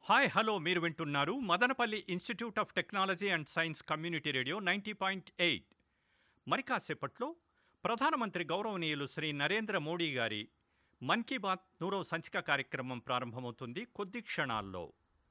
Hi hello మీరు వింటున్నారు Madanapalle institute of technology and science community radio 90.8. మరి కాసేపట్లో ప్రధానమంత్రి గౌరవనీయులు శ్రీ నరేంద్ర మోడీ గారి మన్ కీ బాత్ 100వ సంచిక కార్యక్రమం ప్రారంభమవుతుంది కొద్ది క్షణాల్లో.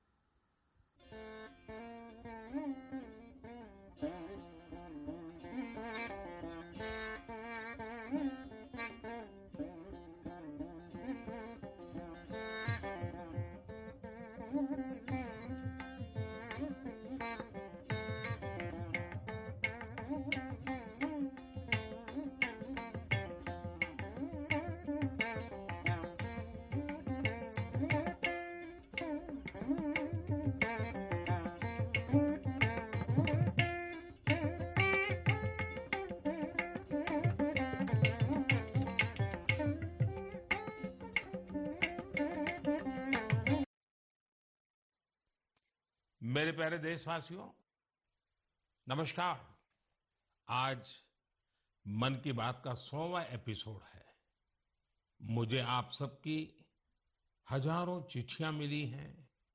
मेरे प्यारे देशवासियों, नमस्कार। आज मन की बात का 100वां एपिसोड है। मुझे आप सबकी हजारों चिट्ठियां मिली हैं,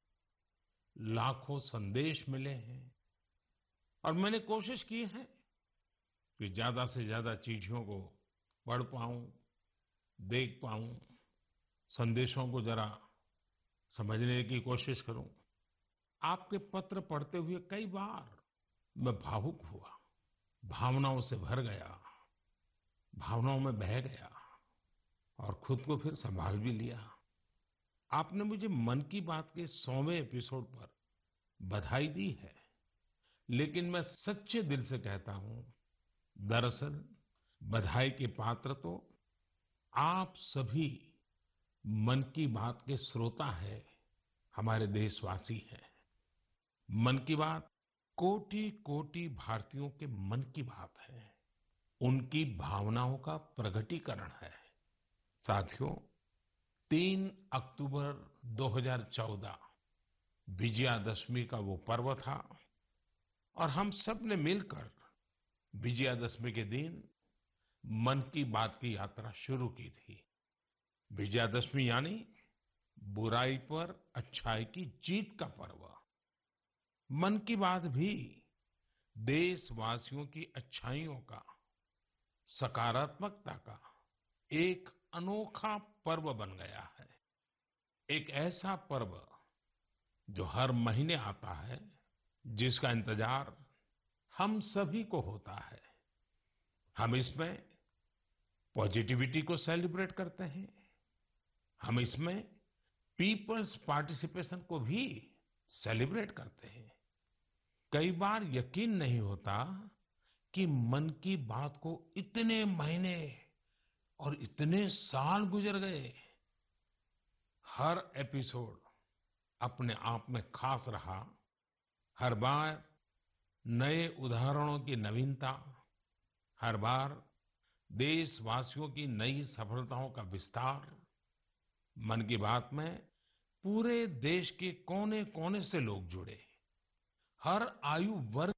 लाखों संदेश मिले हैं और मैंने कोशिश की है कि ज्यादा से ज्यादा चिट्ठियों को पढ़ पाऊं, देख पाऊं, संदेशों को जरा समझने की कोशिश करूं। आपके पत्र पढ़ते हुए कई बार मैं भावुक हुआ, भावनाओं से भर गया, भावनाओं में बह गया और खुद को फिर संभाल भी लिया। आपने मुझे मन की बात के 100वें एपिसोड पर बधाई दी है, लेकिन मैं सच्चे दिल से कहता हूं, दरअसल बधाई के पात्र तो आप सभी मन की बात के श्रोता हैं, हमारे देशवासी हैं। मन की बात कोटि कोटि भारतीयों के मन की बात है, उनकी भावनाओं का प्रकटीकरण है। साथियों, 3 अक्टूबर 2014 विजयादशमी का वो पर्व था और हम सब ने मिलकर विजयादशमी के दिन मन की बात की यात्रा शुरू की थी। विजयादशमी यानी बुराई पर अच्छाई की जीत का पर्व। मन की बात भी देशवासियों की अच्छाइयों का, सकारात्मकता का एक अनोखा पर्व बन गया है। एक ऐसा पर्व जो हर महीने आता है, जिसका इंतजार हम सभी को होता है। हम इसमें पॉजिटिविटी को सेलिब्रेट करते हैं, हम इसमें पीपल्स पार्टिसिपेशन को भी सेलिब्रेट करते हैं। कई बार यकीन नहीं होता कि मन की बात को इतने महीने और इतने साल गुजर गए। हर एपिसोड अपने आप में खास रहा। हर बार नए उदाहरणों की नवीनता, हर बार देशवासियों की नई सफलताओं का विस्तार। मन की बात में पूरे देश के कोने कोने से लोग जुड़े। हर आयु वर्ग,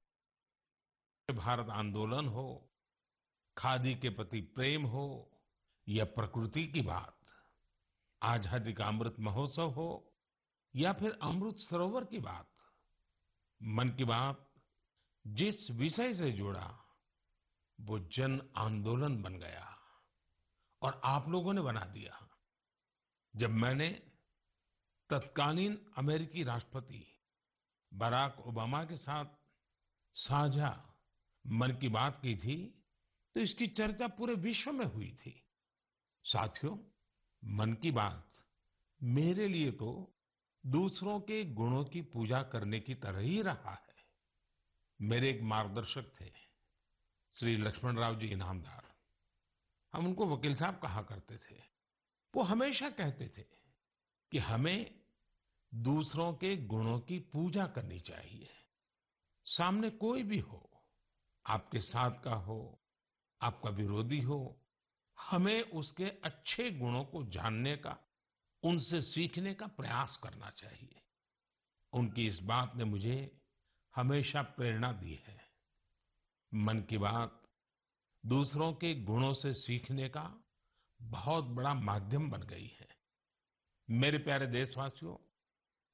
भारत आंदोलन हो, खादी के प्रति प्रेम हो या प्रकृति की बात, आजादी का अमृत महोत्सव हो या फिर अमृत सरोवर की बात। मन की बात जिस विषय से जुड़ा वो जन आंदोलन बन गया और आप लोगों ने बना दिया। जब मैंने तत्कालीन अमेरिकी राष्ट्रपति बराक ओबामा के साथ साझा मन की बात की थी, तो इसकी चर्चा पूरे विश्व में हुई थी। साथियों, मन की बात मेरे लिए तो दूसरों के गुणों की पूजा करने की तरह ही रहा है। मेरे एक मार्गदर्शक थे, श्री लक्ष्मणराव जी इनामदार। हम उनको वकील साहब कहा करते थे। वो हमेशा कहते थे कि हमें दूसरों के गुणों की पूजा करनी चाहिए। सामने कोई भी हो, आपके साथ का हो, आपका विरोधी हो, हमें उसके अच्छे गुणों को जानने का, उनसे सीखने का प्रयास करना चाहिए। उनकी इस बात ने मुझे हमेशा प्रेरणा दी है। मन की बात दूसरों के गुणों से सीखने का बहुत बड़ा माध्यम बन गई है। मेरे प्यारे देशवासियों,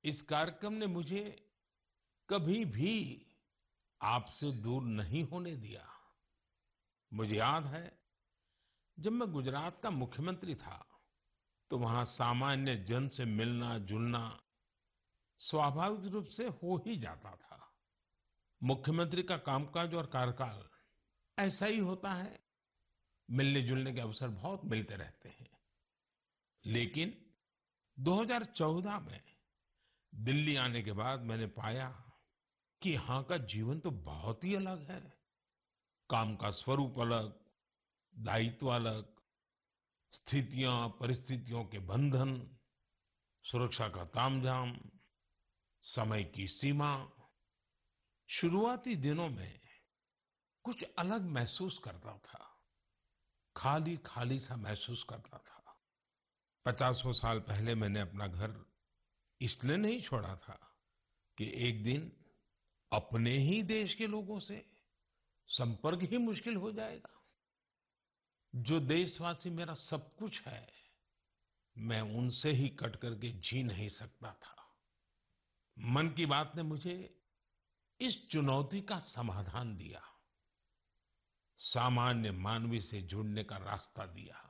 इस कार्यक्रम ने मुझे कभी भी आपसे दूर नहीं होने दिया। मुझे याद है, जब मैं गुजरात का मुख्यमंत्री था, तो वहां सामान्य जन से मिलना जुलना स्वाभाविक रूप से हो ही जाता था। मुख्यमंत्री का कामकाज और कार्यकाल ऐसा ही होता है, मिलने जुलने के अवसर बहुत मिलते रहते हैं। लेकिन 2014 में दिल्ली आने के बाद मैंने पाया कि यहाँ का जीवन तो बहुत ही अलग है। काम का स्वरूप अलग, दायित्व अलग, स्थितियां परिस्थितियों के बंधन, सुरक्षा का तामझाम, समय की सीमा। शुरुआती दिनों में कुछ अलग महसूस करता था, खाली खाली सा महसूस करता था। 50 साल पहले मैंने अपना घर इसलिए नहीं छोड़ा था कि एक दिन अपने ही देश के लोगों से संपर्क ही मुश्किल हो जाएगा। जो देशवासी मेरा सब कुछ है, मैं उनसे ही कट करके जी नहीं सकता था। मन की बात ने मुझे इस चुनौती का समाधान दिया, सामान्य मानवी से जुड़ने का रास्ता दिया।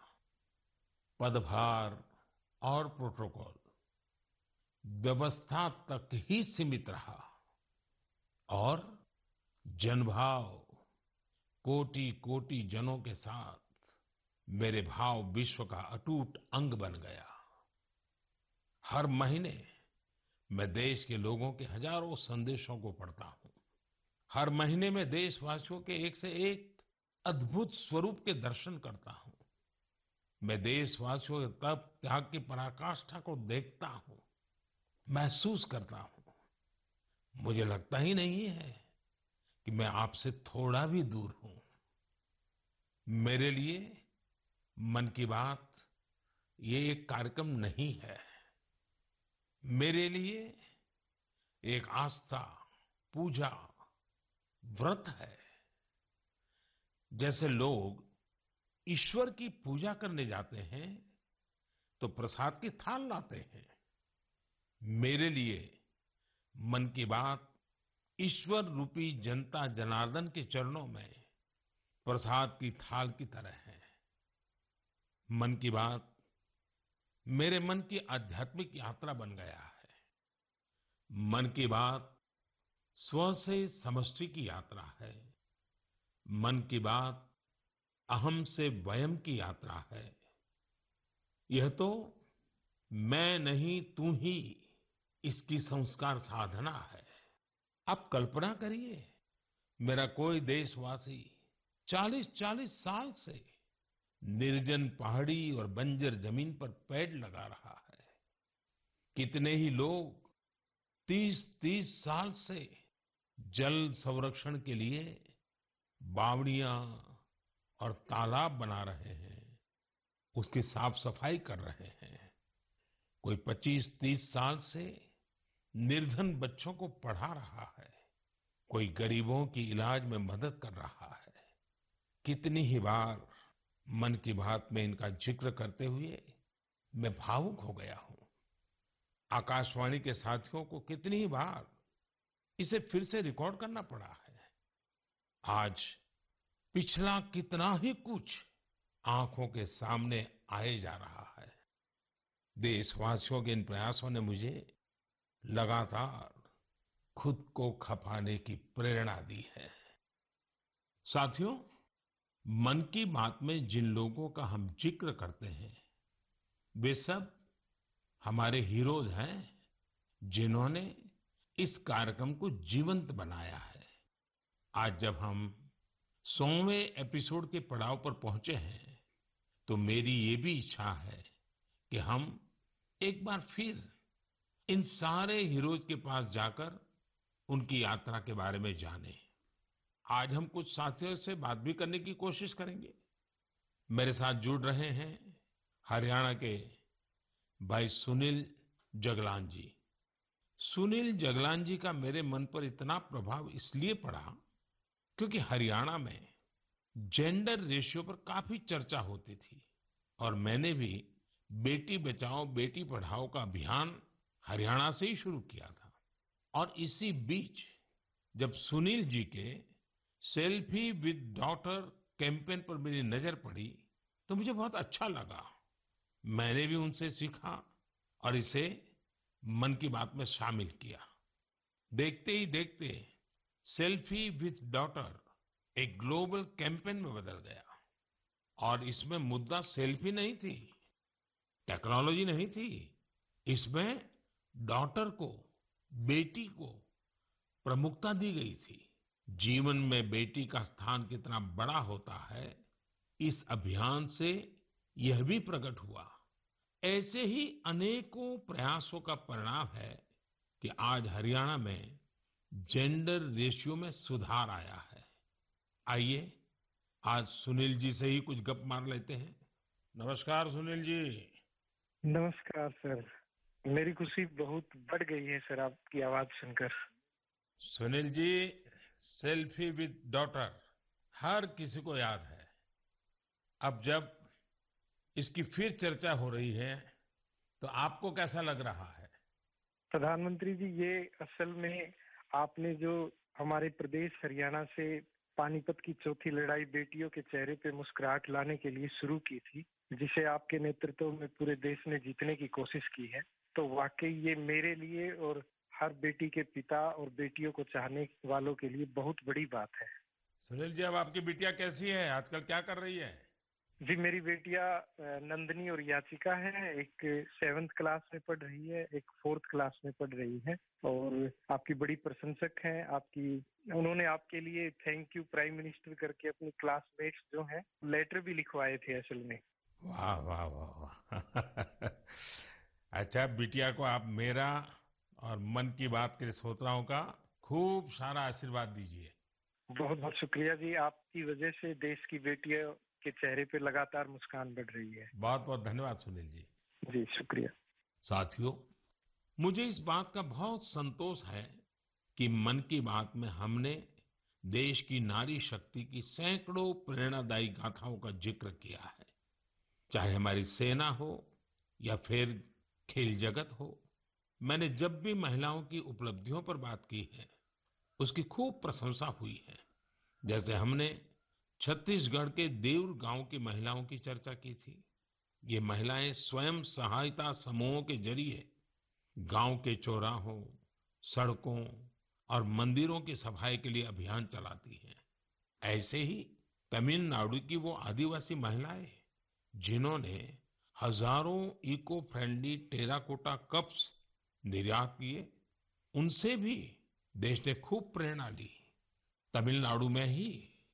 पदभार और प्रोटोकॉल व्यवस्था तक ही सीमित रहा और जनभाव कोटि कोटि जनों के साथ मेरे भाव विश्व का अटूट अंग बन गया। हर महीने मैं देश के लोगों के हजारों संदेशों को पढ़ता हूँ। हर महीने में देशवासियों के एक से एक अद्भुत स्वरूप के दर्शन करता हूँ। मैं देशवासियों के तप त्याग की पराकाष्ठा को देखता हूँ, महसूस करता हूँ। मुझे लगता ही नहीं है कि मैं आपसे थोड़ा भी दूर हूँ। मेरे लिए मन की बात ये एक कार्यक्रम नहीं है। मेरे लिए एक आस्था, पूजा, व्रत है। जैसे लोग ईश्वर की पूजा करने जाते हैं तो प्रसाद की थाल लाते हैं, मेरे लिए मन की बात ईश्वर रूपी जनता जनार्दन के चरणों में प्रसाद की थाल की तरह है। मन की बात मेरे मन की आध्यात्मिक यात्रा बन गया है। मन की बात स्व से समष्टि की यात्रा है। मन की बात अहम से वयम की यात्रा है। यह तो मैं नहीं तू ही इसकी संस्कार साधना है। आप कल्पना करिए, मेरा कोई देशवासी 40-40 साल से निर्जन पहाड़ी और बंजर जमीन पर पेड़ लगा रहा है। कितने ही लोग 30-30 साल से जल संरक्षण के लिए बावड़ियां और तालाब बना रहे हैं, उसकी साफ सफाई कर रहे हैं। कोई 25-30 साल से निर्धन बच्चों को पढ़ा रहा है, कोई गरीबों की इलाज में मदद कर रहा है। कितनी ही बार मन की बात में इनका जिक्र करते हुए मैं भावुक हो गया हूं। आकाशवाणी के साथियों को कितनी ही बार इसे फिर से रिकॉर्ड करना पड़ा है। आज पिछला कितना ही कुछ आंखों के सामने आए जा रहा है। देशवासियों के इन प्रयासों ने मुझे लगातार खुद को खपाने की प्रेरणा दी है। साथियों, मन की बात में जिन लोगों का हम जिक्र करते हैं, वे सब हमारे हीरोज हैं, जिन्होंने इस कार्यक्रम को जीवंत बनाया है। आज जब हम 100वें एपिसोड के पड़ाव पर पहुंचे हैं, तो मेरी ये भी इच्छा है कि हम एक बार फिर इन सारे हीरोज के पास जाकर उनकी यात्रा के बारे में जानें। आज हम कुछ साथियों से बात भी करने की कोशिश करेंगे। मेरे साथ जुड़ रहे हैं हरियाणा के भाई सुनील जगलान जी। सुनील जगलान जी का मेरे मन पर इतना प्रभाव इसलिए पड़ा क्योंकि हरियाणा में जेंडर रेशियो पर काफी चर्चा होती थी और मैंने भी बेटी बचाओ बेटी पढ़ाओ का अभियान हरियाणा से ही शुरू किया था। और इसी बीच जब सुनील जी के सेल्फी विद डॉटर कैंपेन पर मेरी नजर पड़ी तो मुझे बहुत अच्छा लगा। मैंने भी उनसे सीखा और इसे मन की बात में शामिल किया। देखते ही देखते सेल्फी विद डॉटर एक ग्लोबल कैंपेन में बदल गया। और इसमें मुद्दा सेल्फी नहीं थी, टेक्नोलॉजी नहीं थी, इसमें डॉटर को, बेटी को प्रमुखता दी गई थी। जीवन में बेटी का स्थान कितना बड़ा होता है, इस अभियान से यह भी प्रकट हुआ। ऐसे ही अनेकों प्रयासों का परिणाम है कि आज हरियाणा में जेंडर रेशियो में सुधार आया है। आइए आज सुनील जी से ही कुछ गप मार लेते हैं। नमस्कार सुनील जी। नमस्कार सर। मेरी खुशी बहुत बढ़ गई है सर आपकी आवाज सुनकर। Sunil ji, selfie with daughter हर किसी को याद है। अब जब इसकी फिर चर्चा हो रही है तो आपको कैसा लग रहा है? प्रधानमंत्री जी, ये असल में आपने जो हमारे प्रदेश हरियाणा से पानीपत की चौथी लड़ाई बेटियों के चेहरे पे मुस्कुराहट लाने के लिए शुरू की थी, जिसे आपके नेतृत्व में पूरे देश ने जीतने की कोशिश की है, तो वाकई ये मेरे लिए और हर बेटी के पिता और बेटियों को चाहने वालों के लिए बहुत बड़ी बात है। सुनील जी, अब आपकी बिटिया कैसी है? आजकल क्या कर रही है? जी, मेरी बेटियां नंदनी और याचिका है। एक 7th क्लास में पढ़ रही है, एक 4th क्लास में पढ़ रही है और आपकी बड़ी प्रशंसक हैं। उन्होंने आपके लिए थैंक यू प्राइम मिनिस्टर करके अपनी क्लासमेट्स जो हैं लेटर भी लिखवाए थे असल में। वाह वाह वाह वाह। अच्छा, बिटिया को आप मेरा और मन की बात के श्रोताओं का खूब सारा आशीर्वाद दीजिए। बहुत बहुत शुक्रिया जी, आपकी वजह से देश की बेटियों के चेहरे पे लगातार मुस्कान बढ़ रही है। बहुत बहुत धन्यवाद सुनील जी। जी शुक्रिया। साथियों, मुझे इस बात का बहुत संतोष है कि मन की बात में हमने देश की नारी शक्ति की सैकड़ों प्रेरणादायी गाथाओं का जिक्र किया है। चाहे हमारी सेना हो या फिर खेल जगत हो, मैंने जब भी महिलाओं की उपलब्धियों पर बात की है उसकी खूब प्रशंसा हुई है। जैसे हमने छत्तीसगढ़ के देउर गांव की महिलाओं की चर्चा की थी। ये महिलाएं स्वयं सहायता समूहों के जरिए गांव के चौराहों, सड़कों और मंदिरों की सफाई के लिए अभियान चलाती हैं। ऐसे ही तमिलनाडु की वो आदिवासी महिलाएं जिन्होंने हजारों इको फ्रेंडली टेराकोटा कप्स निर्यात किए, उनसे भी देश ने खूब प्रेरणा ली। तमिलनाडु में ही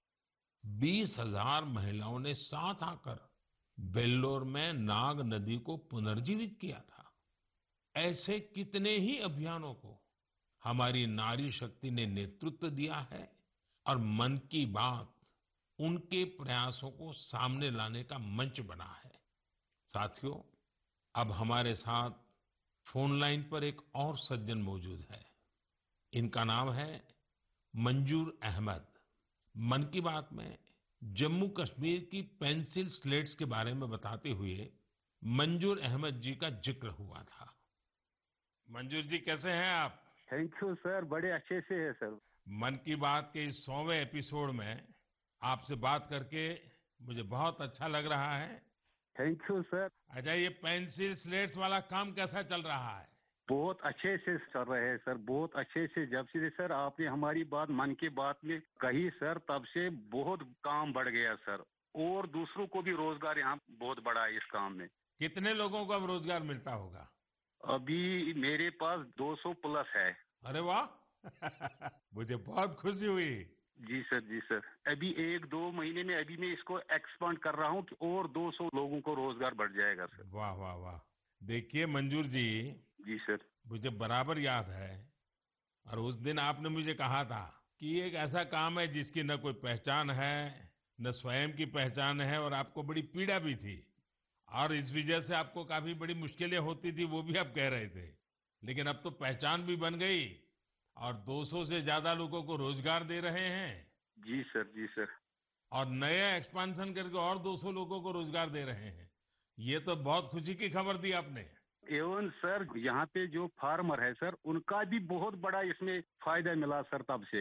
20,000 महिलाओं ने साथ आकर वेल्लोर में नाग नदी को पुनर्जीवित किया था। ऐसे कितने ही अभियानों को हमारी नारी शक्ति ने नेतृत्व दिया है और मन की बात उनके प्रयासों को सामने लाने का मंच बना है। साथियों, अब हमारे साथ फोन लाइन पर एक और सज्जन मौजूद है। इनका नाम है मंजूर अहमद। मन की बात में जम्मू कश्मीर की पेंसिल स्लेट्स के बारे में बताते हुए मंजूर अहमद जी का जिक्र हुआ था। मंजूर जी, कैसे हैं आप? थैंक यू सर, बड़े अच्छे से है सर। मन की बात के इस 100वें एपिसोड में आपसे बात करके मुझे बहुत अच्छा लग रहा है। Thank you sir. अच्छा, ये पेंसिल स्लेट्स वाला काम कैसा चल रहा है? बहुत अच्छे से चल रहे हैं सर, बहुत अच्छे से। जब से सर आपने हमारी बात मन की बात में कही सर, तब से बहुत काम बढ़ गया सर, और दूसरों को भी रोजगार यहाँ बहुत बड़ा है इस काम में। कितने लोगों को अब रोजगार मिलता होगा? अभी मेरे पास 200 प्लस है। अरे वाह। मुझे बहुत खुशी हुई। जी सर, जी सर। अभी 1-2 महीने में अभी मैं इसको एक्सपांड कर रहा हूँ कि और 200 लोगों को रोजगार बढ़ जाएगा सर। वाह वाह वाह। देखिए मंजूर जी, जी सर। मुझे बराबर याद है और उस दिन आपने मुझे कहा था कि ये एक ऐसा काम है जिसकी न कोई पहचान है, न स्वयं की पहचान है, और आपको बड़ी पीड़ा भी थी और इस वजह से आपको काफी बड़ी मुश्किलें होती थी, वो भी आप कह रहे थे। लेकिन अब तो पहचान भी बन गई और 200 से ज्यादा लोगों को रोजगार दे रहे हैं। जी सर, जी सर। और नया एक्सपांशन करके और 200 लोगों को रोजगार दे रहे हैं। ये तो बहुत खुशी की खबर दी आपने। एवं सर यहाँ पे जो फार्मर है सर उनका भी बहुत बड़ा इसमें फायदा मिला सर तब से।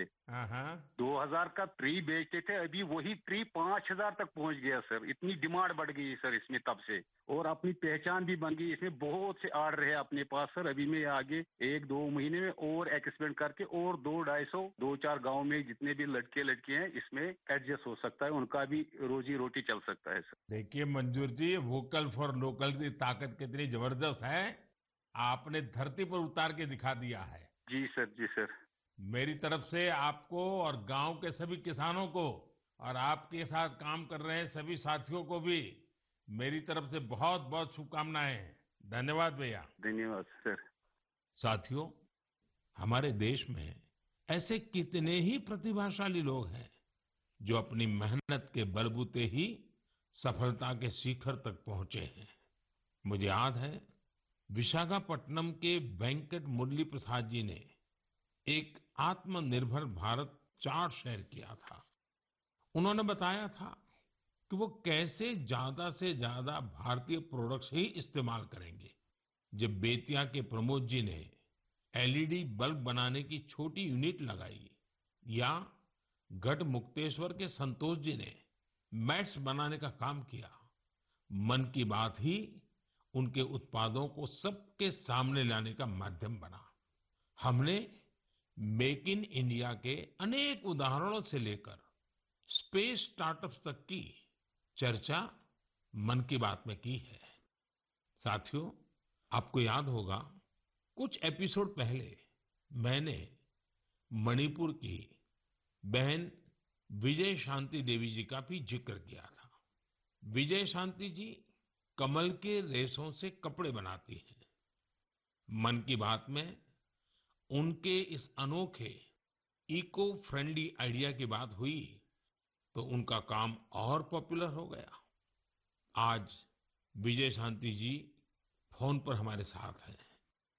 2000 का ट्री बेचते थे, अभी वही ट्री 5000 तक पहुंच गया सर। इतनी डिमांड बढ़ गई सर इसमें तब से, और अपनी पहचान भी बन गई। इसमें बहुत से आर्डर है अपने पास सर। अभी मैं आगे 1-2 महीने में और एक्सपेंड करके और 2-250 गाँव में जितने भी लड़के लड़की हैं इसमें एडजस्ट हो सकता है, उनका भी रोजी रोटी चल सकता है सर। देखिए मंजूर जी, वोकल फॉर लोकल की ताकत कितनी जबरदस्त है, आपने धरती पर उतार के दिखा दिया है। जी सर, जी सर। मेरी तरफ से आपको और गांव के सभी किसानों को और आपके साथ काम कर रहे हैं सभी साथियों को भी मेरी तरफ से बहुत बहुत शुभकामनाएं। धन्यवाद भैया। धन्यवाद सर। साथियों, हमारे देश में ऐसे कितने ही प्रतिभाशाली लोग हैं जो अपनी मेहनत के बलबूते ही सफलता के शिखर तक पहुंचे हैं। मुझे याद है विशाखापट्टनम के वेंकट मुरली प्रसाद जी ने एक आत्मनिर्भर भारत चार्ट शेयर किया था। उन्होंने बताया था कि वो कैसे ज्यादा से ज्यादा भारतीय प्रोडक्ट्स ही इस्तेमाल करेंगे। जब बेतिया के प्रमोद जी ने एलईडी बल्ब बनाने की छोटी यूनिट लगाई, या गढ़ मुक्तेश्वर के संतोष जी ने मैट्स बनाने का काम किया, मन की बात ही उनके उत्पादों को सबके सामने लाने का माध्यम बना। हमने मेक इन इंडिया के अनेक उदाहरणों से लेकर स्पेस स्टार्टअप्स तक की चर्चा मन की बात में की है। साथियों, आपको याद होगा कुछ एपिसोड पहले मैंने मणिपुर की बहन विजय शांति देवी जी का भी जिक्र किया था। विजय शांति जी कमल के रेशों से कपड़े बनाती हैं। मन की बात में उनके इस अनोखे इको फ्रेंडली आइडिया की बात हुई तो उनका काम और पॉपुलर हो गया। आज विजय शांति जी फोन पर हमारे साथ हैं।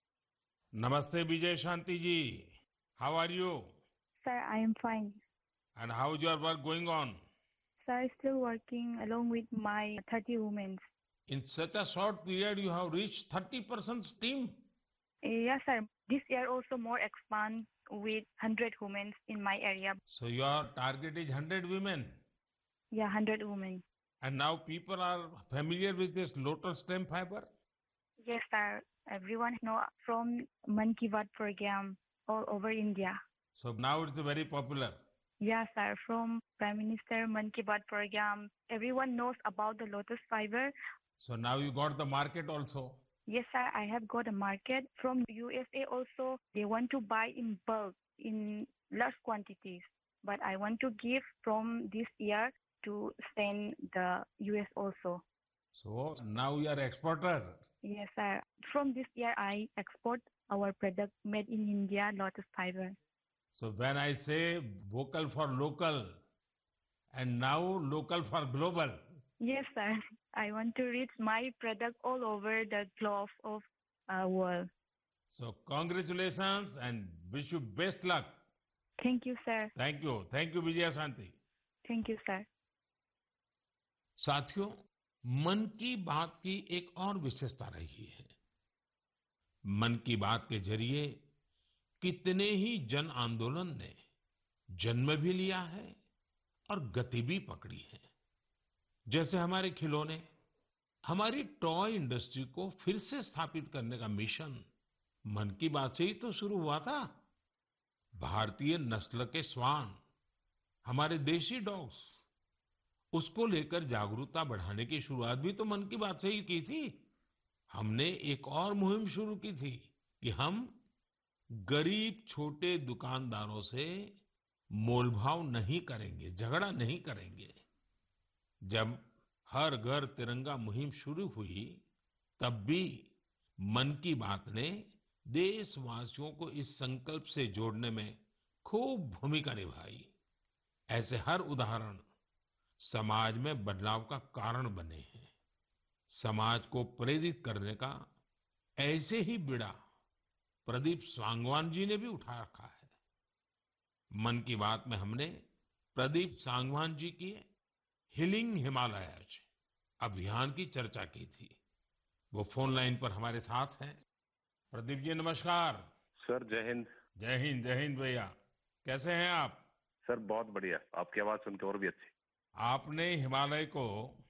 नमस्ते Vijay Shanti ji, how are you? Sir, I am fine. And how is your work going on? Sir, still working along with my 30 women. In such a short period, you have reached 30% team. Yes, sir. This year also more expand with 100 women in my area. So your target is 100 women. Yeah, 100 women. And now people are familiar with this lotus stem fiber? Yes, sir. Everyone know from Man Ki Baat program all over India. So now it's very popular. Yes, sir. From Prime Minister Man Ki Baat program, everyone knows about the lotus fiber. So now you got the market also. Yes, sir. I have got a market from USA also. They want to buy in bulk, in large quantities. But I want to give from this year to send the US also. So now you are exporter. Yes, sir. From this year, I export our product made in India, lotus fiber. So when I say vocal for local and now local for global. Yes, sir. I want to reach my product all over the globe of world. So congratulations and wish you best luck. Thank you, sir. Thank you. Thank you, Vijaya Shanti. Thank you, sir. साथियों, मन की बात की एक और विशेषता रही है। मन की बात के जरिए कितने ही जन आंदोलन ने जन्म भी लिया है और गति भी पकड़ी है। जैसे हमारे खिलौने, हमारी टॉय इंडस्ट्री को फिर से स्थापित करने का मिशन मन की बात से ही तो शुरू हुआ था। भारतीय नस्ल के श्वान, हमारे देशी डॉग्स, उसको लेकर जागरूकता बढ़ाने की शुरुआत भी तो मन की बात से ही की थी। हमने एक और मुहिम शुरू की थी कि हम गरीब छोटे दुकानदारों से मोलभाव नहीं करेंगे, झगड़ा नहीं करेंगे। जब हर घर तिरंगा मुहिम शुरू हुई, तब भी मन की बात ने देशवासियों को इस संकल्प से जोड़ने में खूब भूमिका निभाई। ऐसे हर उदाहरण समाज में बदलाव का कारण बने हैं। समाज को प्रेरित करने का ऐसे ही बीड़ा प्रदीप सांगवान जी ने भी उठा रखा है। मन की बात में हमने प्रदीप सांगवान जी की हीलिंग हिमालयज अभियान की चर्चा की थी। वो फोन लाइन पर हमारे साथ हैं। प्रदीप जी नमस्कार। सर जय हिंद। जय हिंद भैया। कैसे हैं आप? सर बहुत बढ़िया, आपकी आवाज सुन के और भी अच्छी। आपने हिमालय को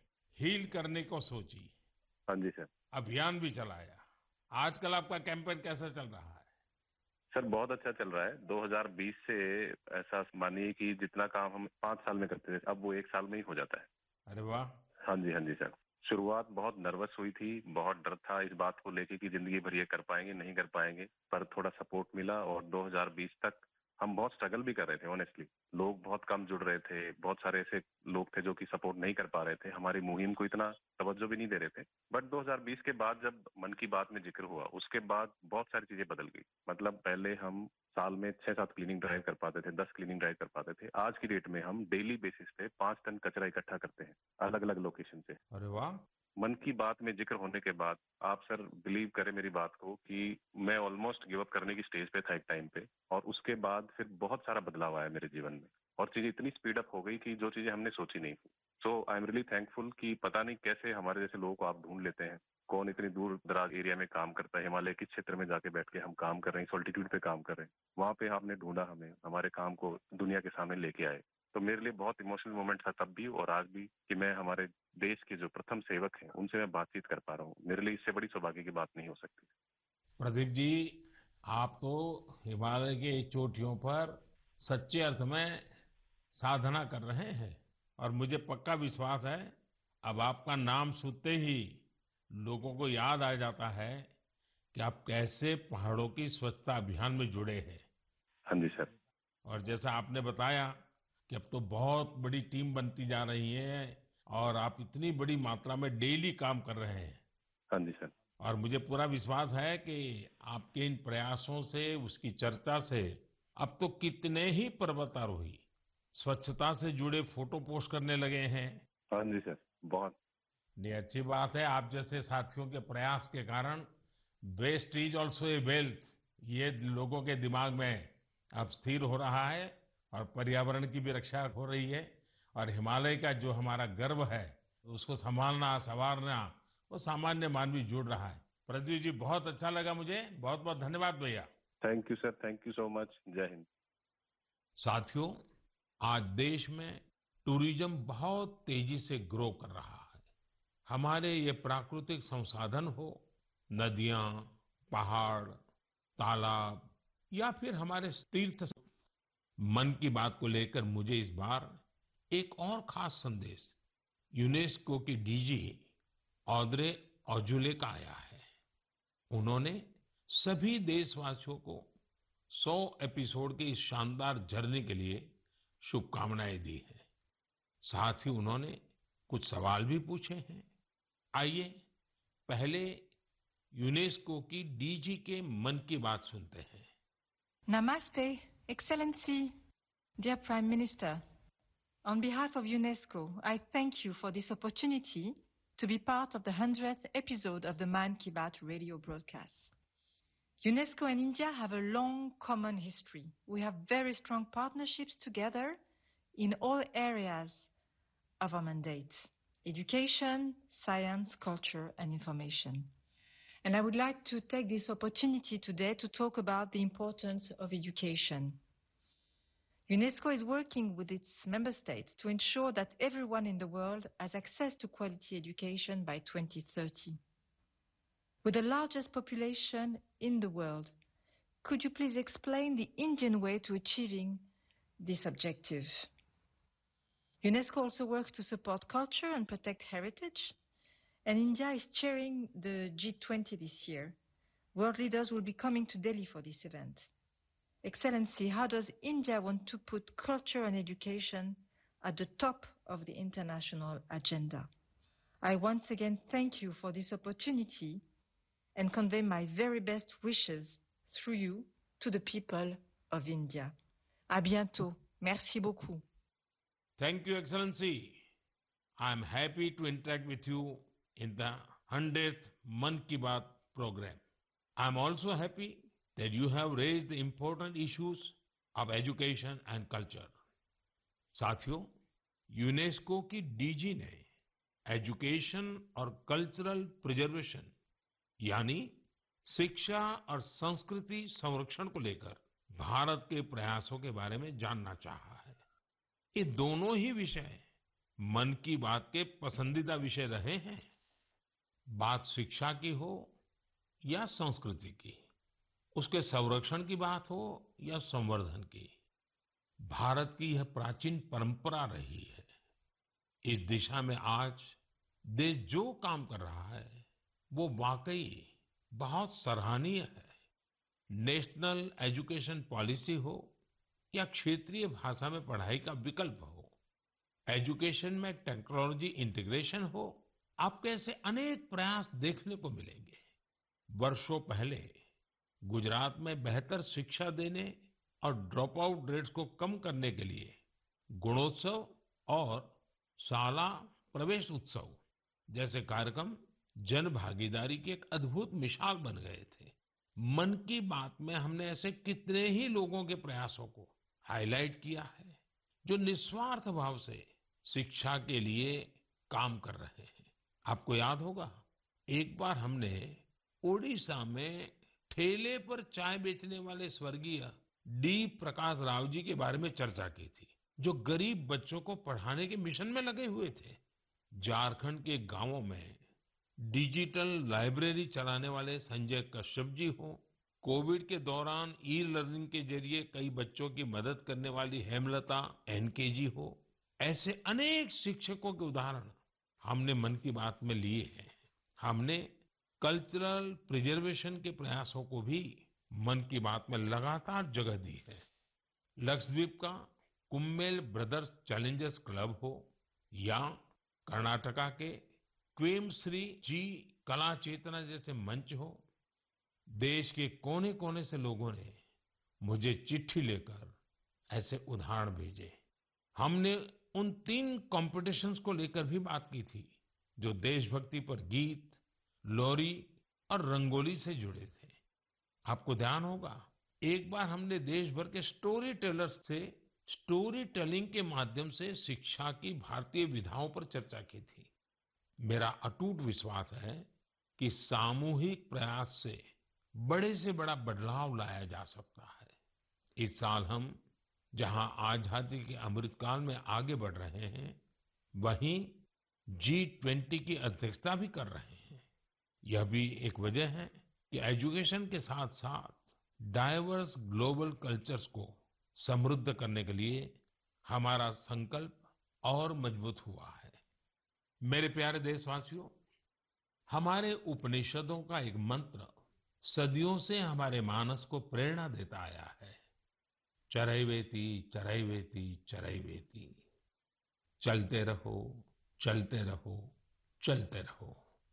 हील करने को सोची, हाँ जी सर। अभियान भी चलाया। आजकल आपका कैंपेन कैसा चल रहा है? सर बहुत अच्छा चल रहा है। 2020 से ऐसा मानिए कि जितना काम हम 5 साल में करते थे, अब वो 1 साल में ही हो जाता है। अरे वाह। हाँ जी सर। शुरुआत बहुत नर्वस हुई थी, बहुत डर था इस बात को लेके कि जिंदगी भर ये कर पाएंगे नहीं कर पाएंगे, पर थोड़ा सपोर्ट मिला और 2020 तक हम बहुत स्ट्रगल भी कर रहे थे ऑनेस्टली। लोग बहुत कम जुड़ रहे थे, बहुत सारे ऐसे लोग थे जो कि सपोर्ट नहीं कर पा रहे थे, हमारी मुहिम को इतना तवज्जो भी नहीं दे रहे थे। बट 2020 के बाद जब मन की बात में जिक्र हुआ, उसके बाद बहुत सारी चीजें बदल गई। मतलब पहले हम साल में 6-7 क्लीनिंग ड्राइव कर पाते थे, 10 क्लीनिंग ड्राइव कर पाते थे। आज की डेट में हम डेली बेसिस पे 5 टन कचरा इकट्ठा करते हैं अलग अलग लोकेशन से। अरे वाह। मन की बात में जिक्र होने के बाद आप सर बिलीव करें मेरी बात को कि मैं ऑलमोस्ट गिव अप करने की स्टेज पे था एक टाइम पे, और उसके बाद फिर बहुत सारा बदलाव आया मेरे जीवन में और चीजें इतनी स्पीड अप हो गई कि जो चीजें हमने सोची नहीं थी। So I am really thankful कि पता नहीं कैसे हमारे जैसे लोगों को आप ढूंढ लेते हैं। कौन इतनी दूर दराज एरिया में काम करता है, हिमालय के क्षेत्र में जाके बैठ के हम काम कर रहे हैं, सॉल्टिट्यूड पे काम कर रहे हैं, वहां पे आपने ढूंढा हमें, हमारे काम को दुनिया के सामने लेके आए। तो मेरे लिए बहुत इमोशनल मोमेंट था तब भी और आज भी कि मैं हमारे देश के जो प्रथम सेवक हैं उनसे मैं बातचीत कर पा रहा हूँ। मेरे लिए इससे बड़ी सौभाग्य की बात नहीं हो सकती। प्रदीप जी, आप तो हिमालय के चोटियों पर सच्चे अर्थ में साधना कर रहे हैं और मुझे पक्का विश्वास है अब आपका नाम सुनते ही लोगों को याद आ जाता है कि आप कैसे पहाड़ों की स्वच्छता अभियान में जुड़े हैं। हाँ जी सर। और जैसा आपने बताया कि अब तो बहुत बड़ी टीम बनती जा रही है और आप इतनी बड़ी मात्रा में डेली काम कर रहे हैं। हाँ जी सर। और मुझे पूरा विश्वास है कि आपके इन प्रयासों से, उसकी चर्चा से अब तो कितने ही पर्वतारोही स्वच्छता से जुड़े फोटो पोस्ट करने लगे हैं। हाँ जी सर। बहुत। ये अच्छी बात है। आप जैसे साथियों के प्रयास के कारण waste is also a wealth, ये लोगों के दिमाग में अब स्थिर हो रहा है और पर्यावरण की भी रक्षा हो रही है और हिमालय का जो हमारा गर्व है उसको संभालना, संवारना, वो सामान्य मानवी जुड़ रहा है। प्रदीप जी बहुत अच्छा लगा मुझे। बहुत बहुत धन्यवाद भैया। Thank you sir, thank you so much. जय हिंद। साथियों, आज देश में टूरिज्म बहुत तेजी से ग्रो कर रहा है। हमारे ये प्राकृतिक संसाधन हो, नदियां, पहाड़, तालाब या फिर हमारे तीर्थ, मन की बात को लेकर मुझे इस बार एक और खास संदेश यूनेस्को की डीजी ऑद्रे ऑजुले का आया है। उन्होंने सभी देशवासियों को 100 एपिसोड की इस शानदार जर्नी के लिए शुभकामनाएं दी है। साथ ही उन्होंने कुछ सवाल भी पूछे हैं। आइए पहले यूनेस्को की डीजी के मन की बात सुनते हैं। Namaste, Excellency, dear Prime Minister. On behalf of UNESCO, I thank you for this opportunity to be part of the 100th episode of the Man Ki Baat radio broadcast. UNESCO and India have a long common history. We have very strong partnerships together in all areas of our mandate: education, science, culture, and information. And I would like to take this opportunity today to talk about the importance of education. UNESCO is working with its member states to ensure that everyone in the world has access to quality education by 2030. With the largest population in the world, could you please explain the Indian way to achieving this objective? UNESCO also works to support culture and protect heritage, and India is chairing the G20 this year. World leaders will be coming to Delhi for this event. Excellency, how does India want to put culture and education at the top of the international agenda? I once again thank you for this opportunity and convey my very best wishes through you to the people of India. À bientôt. Merci beaucoup. Thank you, Excellency. I am happy to interact with you in the 100th Man Ki Baat program. I am also happy that you have raised the important issues of education and culture. साथियों, UNESCO की DG ने education और cultural preservation यानी शिक्षा और संस्कृति संरक्षण को लेकर भारत के प्रयासों के बारे में जानना चाहा है। ये दोनों ही विषय मन की बात के पसंदीदा विषय रहे हैं। बात शिक्षा की हो या संस्कृति की, उसके संरक्षण की बात हो या संवर्धन की, भारत की यह प्राचीन परंपरा रही है। इस दिशा में आज देश जो काम कर रहा है वो वाकई बहुत सराहनीय है। नेशनल एजुकेशन पॉलिसी हो या क्षेत्रीय भाषा में पढ़ाई का विकल्प हो, एजुकेशन में टेक्नोलॉजी इंटीग्रेशन हो, आपको ऐसे अनेक प्रयास देखने को मिलेंगे। वर्षों पहले गुजरात में बेहतर शिक्षा देने और ड्रॉप आउट रेट्स को कम करने के लिए गुणोत्सव और शाला प्रवेश उत्सव जैसे कार्यक्रम जन भागीदारी की एक अद्भुत मिसाल बन गए थे। मन की बात में हमने ऐसे कितने ही लोगों के प्रयासों को हाईलाइट किया है जो निस्वार्थ भाव से शिक्षा के लिए काम कर रहे हैं। आपको याद होगा, एक बार हमने ओडिशा में ठेले पर चाय बेचने वाले स्वर्गीय डी प्रकाश राव जी के बारे में चर्चा की थी, जो गरीब बच्चों को पढ़ाने के मिशन में लगे हुए थे। झारखंड के गांवों में डिजिटल लाइब्रेरी चलाने वाले संजय कश्यप जी हो, कोविड के दौरान ई लर्निंग के जरिए कई बच्चों की मदद करने वाली हेमलता एनके जी हो, ऐसे अनेक शिक्षकों के उदाहरण हमने मन की बात में लिए हैं। हमने कल्चरल प्रिजर्वेशन के प्रयासों को भी मन की बात में लगातार जगह दी है। लक्षद्वीप का कुम्मेल ब्रदर्स चैलेंजर्स क्लब हो या कर्नाटका के क्वेमश्री जी कला चेतना जैसे मंच हो, देश के कोने कोने से लोगों ने मुझे चिट्ठी लेकर ऐसे उदाहरण भेजे। हमने उन 3 कॉम्पिटिशन्स को लेकर भी बात की थी जो देशभक्ति पर गीत, लोरी और रंगोली से जुड़े थे। आपको ध्यान होगा, एक बार हमने देश भर के स्टोरी टेलर्स से स्टोरी टेलिंग के माध्यम से शिक्षा की भारतीय विधाओं पर चर्चा की थी। मेरा अटूट विश्वास है कि सामूहिक प्रयास से बड़ा बदलाव लाया जा सकता है। इस साल हम जहां आजादी के अमृतकाल में आगे बढ़ रहे हैं, वहीं G20 की अध्यक्षता भी कर रहे हैं। यह भी एक वजह है कि एजुकेशन के साथ साथ डाइवर्स ग्लोबल कल्चर्स को समृद्ध करने के लिए हमारा संकल्प और मजबूत हुआ है। मेरे प्यारे देशवासियों, हमारे उपनिषदों का एक मंत्र सदियों से हमारे मानस को प्रेरणा देता आया है, चरैवेति चरैवेति चरैवेति। चलते रहो, चलते रहो, चलते रहो।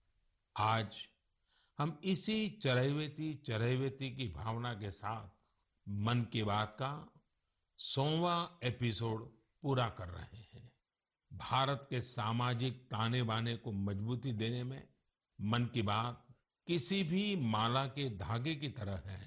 आज हम इसी चरैवेति चरैवेति की भावना के साथ मन की बात का 100वां एपिसोड पूरा कर रहे हैं। भारत के सामाजिक ताने बाने को मजबूती देने में मन की बात किसी भी माला के धागे की तरह है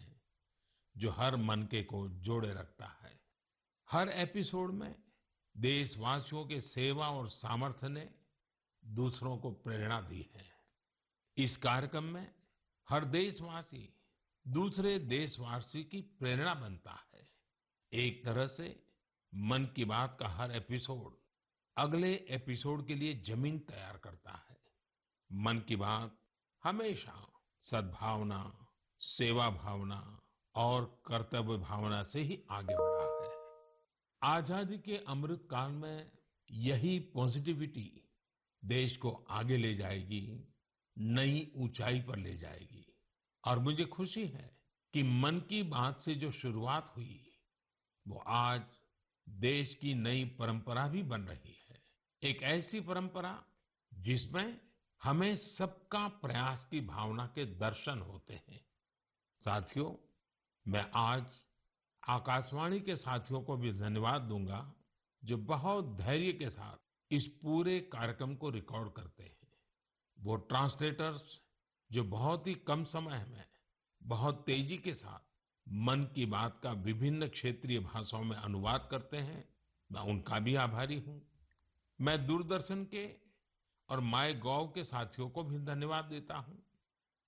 जो हर मनके को जोड़े रखता है। हर एपिसोड में देशवासियों के सेवा और सामर्थ्य ने दूसरों को प्रेरणा दी है। इस कार्यक्रम में हर देशवासी दूसरे देशवासी की प्रेरणा बनता है। एक तरह से मन की बात का हर एपिसोड अगले एपिसोड के लिए जमीन तैयार करता है। मन की बात हमेशा सद्भावना, सेवा भावना और कर्तव्य भावना से ही आगे बढ़ा है। आजादी के अमृत काल में यही पॉजिटिविटी देश को आगे ले जाएगी, नई ऊंचाई पर ले जाएगी। और मुझे खुशी है कि मन की बात से जो शुरुआत हुई वो आज देश की नई परंपरा भी बन रही है। एक ऐसी परंपरा जिसमें हमें सबका प्रयास की भावना के दर्शन होते हैं। साथियों, मैं आज आकाशवाणी के साथियों को भी धन्यवाद दूंगा जो बहुत धैर्य के साथ इस पूरे कार्यक्रम को रिकॉर्ड करते हैं। वो ट्रांसलेटर्स जो बहुत ही कम समय में बहुत तेजी के साथ मन की बात का विभिन्न क्षेत्रीय भाषाओं में अनुवाद करते हैं, मैं उनका भी आभारी हूं। मैं दूरदर्शन के और माय गॉव के साथियों को भी धन्यवाद देता हूं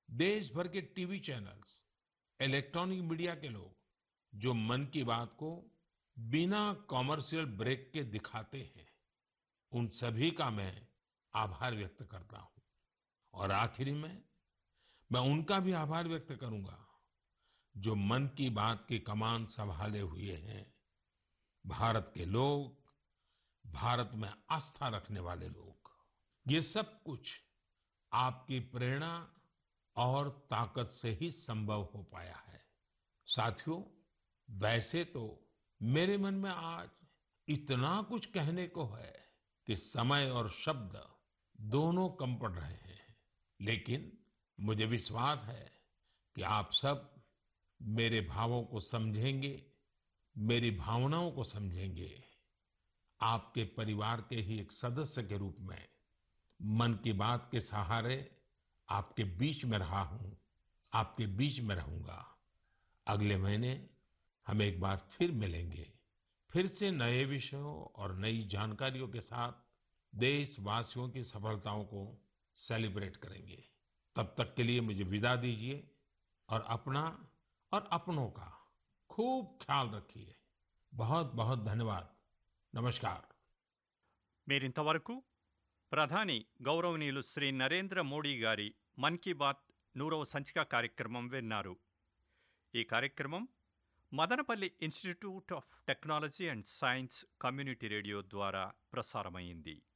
देश भर के टीवी चैनल्स, इलेक्ट्रॉनिक मीडिया के लोग जो मन की बात को बिना कॉमर्शियल ब्रेक के दिखाते हैं, उन सभी का मैं आभार व्यक्त करता हूं। और आखिरी में मैं उनका भी आभार व्यक्त करूंगा जो मन की बात की कमान संभाले हुए हैं, भारत के लोग, भारत में आस्था रखने वाले लोग। ये सब कुछ आपकी प्रेरणा और ताकत से ही संभव हो पाया है। साथियों, वैसे तो मेरे मन में आज इतना कुछ कहने को है कि समय और शब्द दोनों कम पड़ रहे हैं, लेकिन मुझे विश्वास है कि आप सब मेरे भावों को समझेंगे, मेरी भावनाओं को समझेंगे। आपके परिवार के ही एक सदस्य के रूप में मन की बात के सहारे आपके बीच में रहा हूं, आपके बीच में रहूंगा। अगले महीने हम एक बार फिर मिलेंगे, फिर से नए विषयों और नई जानकारियों के साथ देशवासियों की सफलताओं को सेलिब्रेट करेंगे। तब तक के लिए मुझे विदा दीजिए और अपना और अपनों का खूब ख्याल रखिए। बहुत बहुत धन्यवाद। नमस्कार। మీరింతవరకు ప్రధాని గౌరవనీయులు శ్రీ నరేంద్ర మోడీ గారి మన్ కీ బాత్ 100వ సంచిక కార్యక్రమం విన్నారు. ఈ కార్యక్రమం Madanapalle institute of technology and science community radio ద్వారా ప్రసారమైంది.